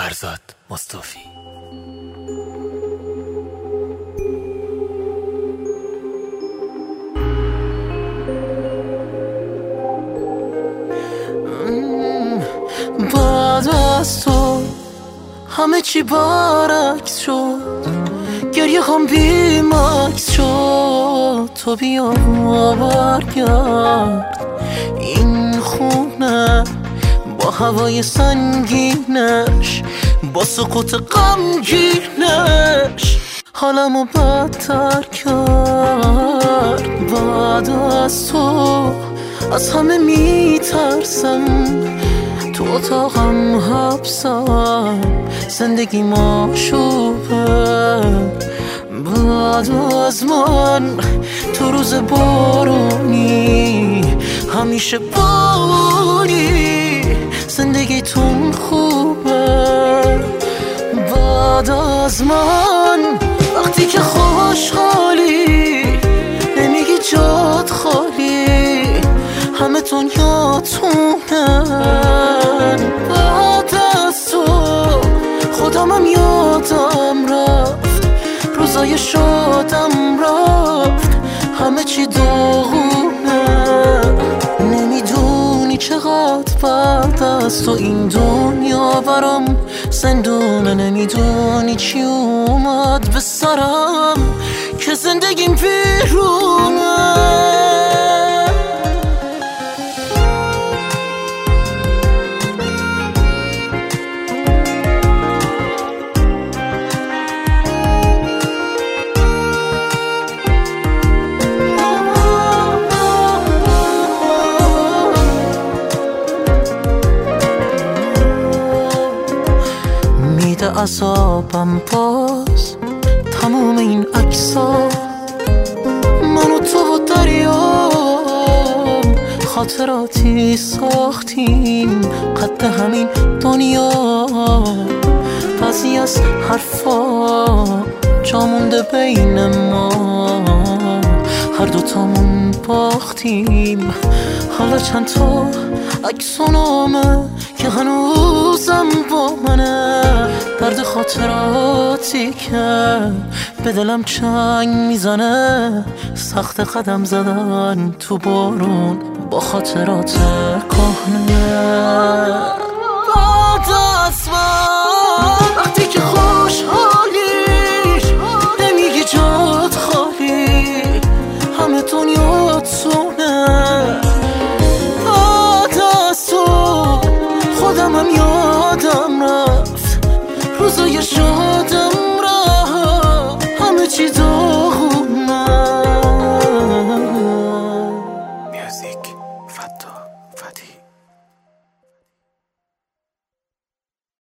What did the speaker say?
فرزاد مصطفی. بعد از تو همه چی برعکس شد، گریه هم بی مکس شد. تو بیا برگرد این خونه با هوای سنگینش، با سکوت غمگینش حالمو بدتر کرد. بعد از تو از همه میترسم، تو اتاقم حبسم، زندگی ماشوبه. بعد از من تو روز بارونی همیشه باری، زندگیتون خوبه. بعد از من وقتی که خوشحالی نمیگی جات خالی، همه تون یادتونن. بعد از تو خودمم یادم رفت، روزای شادم رفت، همه چی داغونه. نمیدونی چقدر بعد از تو این دنیا برام زندونه. نمیدونی چی اومد به سرم که زندگیم بیرونه. عذابم باز تموم این عکس‌ها، من و تو و دریا خاطراتی ساختیم قد همین دنیا. بعضی از حرفا جا مونده بین ما، هر دوتامون باختیم. حالا چند تا عکس و نامه که هنوزم با منه، درد خاطراتی که به دلم چنگ میزنه. سخت قدم زدن تو بارون با خاطرات کهنه. بعد از من وقتی که خوشحالی نمیگی جات خالی، همه دنیاتونه. بعد از تو خودمم یادم رفت، روزای شادم رفت، همه چی داغونه. میوزیک فتا فتی.